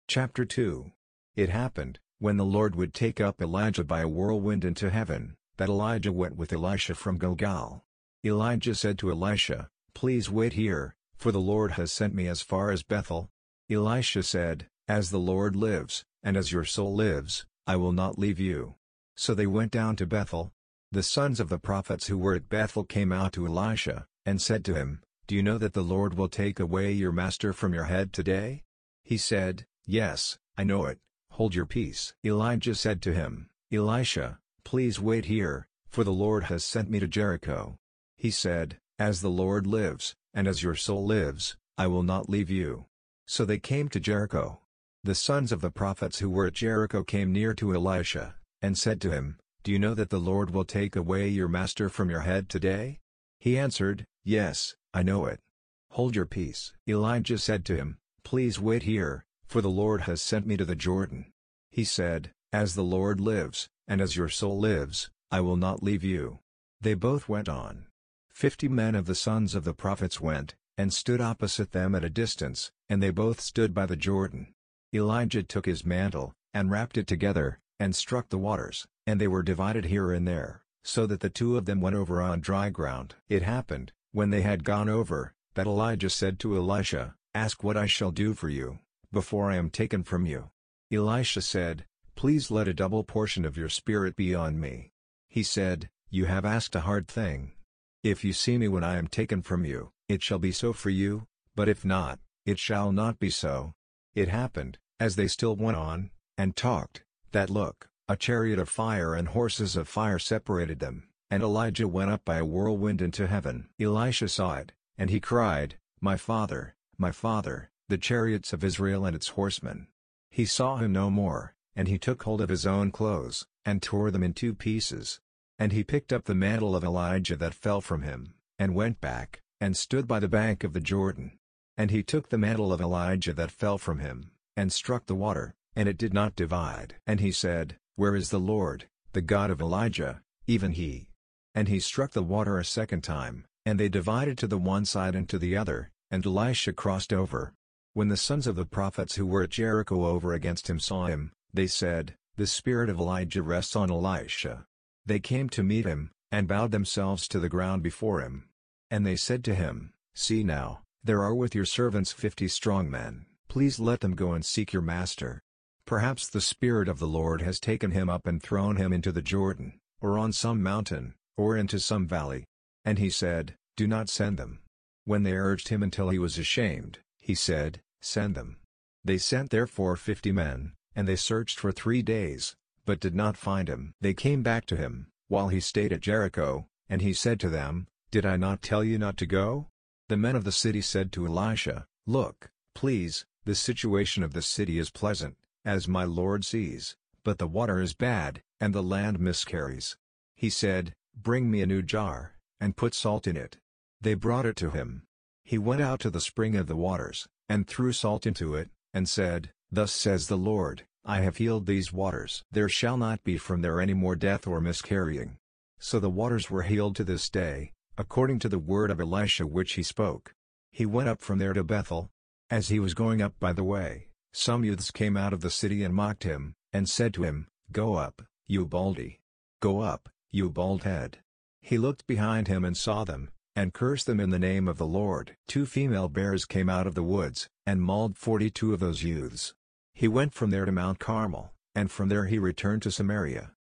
Chapter 2. It happened, when the Lord would take up Elijah by a whirlwind into heaven, that Elijah went with Elisha from Gilgal. Elijah said to Elisha, "Please wait here, for the Lord has sent me as far as Bethel." Elisha said, "As the Lord lives, and as your soul lives, I will not leave you." So they went down to Bethel. The sons of the prophets who were at Bethel came out to Elisha, and said to him, "Do you know that the Lord will take away your master from your head today?" He said, "Yes, I know it, hold your peace." Elijah said to him, "Elisha, please wait here, for the Lord has sent me to Jericho." He said, "As the Lord lives, and as your soul lives, I will not leave you." So they came to Jericho. The sons of the prophets who were at Jericho came near to Elisha, and said to him, "Do you know that the Lord will take away your master from your head today?" He answered, "Yes, I know it. Hold your peace." Elijah said to him, "Please wait here, for the Lord has sent me to the Jordan." He said, "As the Lord lives, and as your soul lives, I will not leave you." They both went on. 50 men of the sons of the prophets went, and stood opposite them at a distance, and they both stood by the Jordan. Elijah took his mantle, and wrapped it together, and struck the waters, and they were divided here and there, so that the two of them went over on dry ground. It happened, when they had gone over, that Elijah said to Elisha, "Ask what I shall do for you, before I am taken from you." Elisha said, "Please let a double portion of your spirit be on me." He said, "You have asked a hard thing. If you see me when I am taken from you, it shall be so for you, but if not, it shall not be so." It happened, as they still went on, and talked, that look, a chariot of fire and horses of fire separated them, and Elijah went up by a whirlwind into heaven. Elisha saw it, and he cried, my father, the chariots of Israel and its horsemen." He saw him no more, and he took hold of his own clothes, and tore them in 2 pieces. And he picked up the mantle of Elijah that fell from him, and went back, and stood by the bank of the Jordan. And he took the mantle of Elijah that fell from him, and struck the water, and it did not divide. And he said, "Where is the Lord, the God of Elijah, even he?" And he struck the water a second time, and they divided to the one side and to the other, and Elisha crossed over. When the sons of the prophets who were at Jericho over against him saw him, they said, "The spirit of Elijah rests on Elisha." They came to meet him, and bowed themselves to the ground before him. And they said to him, "See now, there are with your servants 50 strong men. Please let them go and seek your master. Perhaps the Spirit of the Lord has taken him up and thrown him into the Jordan, or on some mountain, or into some valley." And he said, "Do not send them." When they urged him until he was ashamed, he said, "Send them." They sent therefore 50 men, and they searched for 3 days, but did not find him. They came back to him, while he stayed at Jericho, and he said to them, "Did I not tell you not to go?" The men of the city said to Elisha, "Look, please, the situation of the city is pleasant, as my lord sees, but the water is bad, and the land miscarries." He said, "Bring me a new jar, and put salt in it." They brought it to him. He went out to the spring of the waters, and threw salt into it, and said, "Thus says the Lord, I have healed these waters. There shall not be from there any more death or miscarrying." So the waters were healed to this day, according to the word of Elisha which he spoke. He went up from there to Bethel. As he was going up by the way, some youths came out of the city and mocked him, and said to him, "Go up, you baldy! Go up, you bald head!" He looked behind him and saw them, and cursed them in the name of the Lord. 2 female bears came out of the woods, and mauled 42 of those youths. He went from there to Mount Carmel, and from there he returned to Samaria.